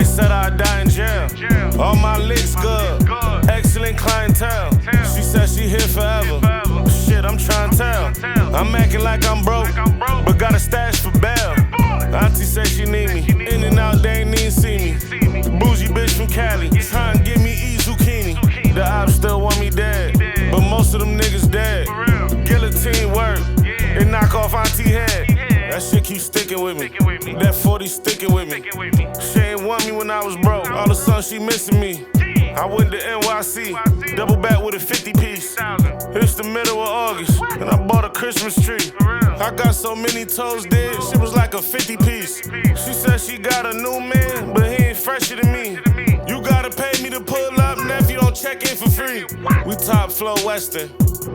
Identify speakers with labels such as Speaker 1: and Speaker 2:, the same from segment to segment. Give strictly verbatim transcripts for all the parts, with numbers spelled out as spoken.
Speaker 1: They said I'd die in jail. All my licks good, excellent clientele. She said she here forever. Shit, I'm trying to tell. I'm acting like I'm broke, but got a stash for bail. Auntie say she need me. In and out, they ain't even see me. Bougie bitch from Cali, trying to give me E zucchini. The ops still want me dead, but most of them niggas dead. Guillotine work, and knock off auntie head. That shit keep sticking with me. That forty sticking with me. She ain't want me when I was broke. All of a sudden she missing me. I went to N Y C, double back with a fifty piece. It's the middle of August, and I bought a Christmas tree. I got so many toes dead, shit was like a fifty piece. She said she got a new man, but he ain't fresher than me. You gotta pay me to pull up, nephew, don't check in for free. We top flow Western,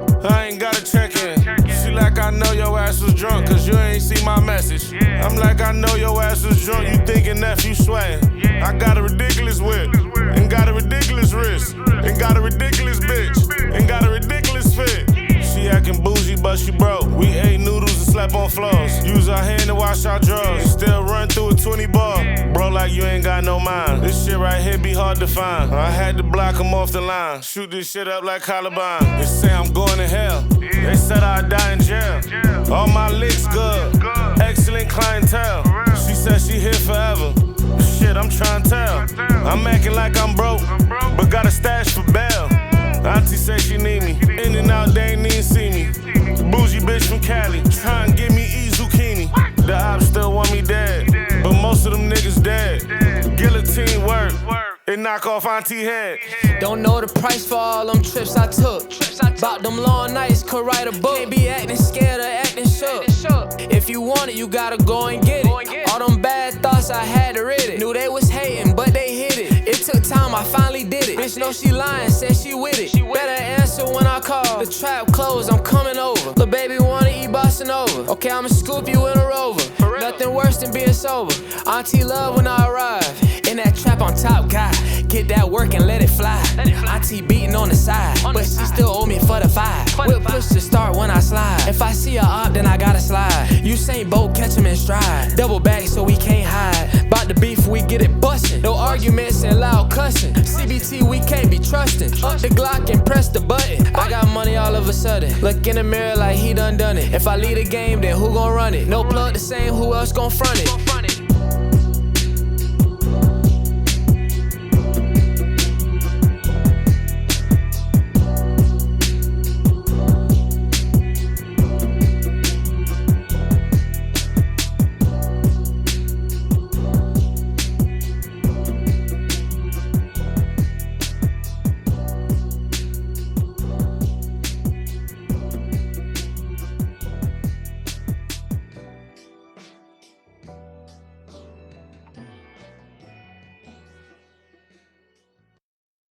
Speaker 1: I ain't gotta check in. She like, I know your ass was drunk, cause you ain't see my message. I'm like, I know your ass was drunk, you thinking nephew sweating. I got a ridiculous whip, and got a ridiculous wrist, and got a ridiculous bitch, and got a ridiculous fit. She acting bougie, but she broke. We ate noodles and slept on floors. Use our hand to wash our drawers. Still run through a twenty ball. Bro, like you ain't got no mind. This shit right here be hard to find. I had to block him off the line. Shoot this shit up like Columbine. They say I'm going to hell. They said I'd die in jail. All my licks good, excellent clientele. She said she here forever. Shit, I'm trying to tell. I'm acting like I'm broke, but got a stash for bail. Auntie say she need me. In and out, they ain't even see me. Bougie bitch from Cali, trying to give me E zucchini. The ops still want me dead, but most of them niggas dead. Guillotine work, and knock off auntie head.
Speaker 2: Don't know the price for all them trips I took. About them long nights, could write a book. Can't be acting scared or acting shook. If you want it, you gotta go and get it. All them bad thoughts, I had to rid it. Knew they was hating, but they hit it. It took time, I finally did it. Bitch know she lying, said she with it. Better answer when I call. The trap closed, I'm coming over. Lil' baby wanna eat Bossa Nova. Okay, I'ma scoop you in a Rover. Nothing worse than being sober. Auntie love when I arrive. In that trap on top, guy. Get that work and let it fly. Auntie beating on the side, but she still owe me for the five. We'll push to start when I slide. If I see a op, then I gotta slide. Usain Bolt, catch him in stride. Double back so we can't hide. Bout the beef, we get it bustin'. No arguments and loud cussing. C B T, we can't be trusting. Up the Glock and press the button. I got money all of a sudden. Look in the mirror like he done done it. If I lead a game, then who gon' run it? No plug the same, who else gon' front it?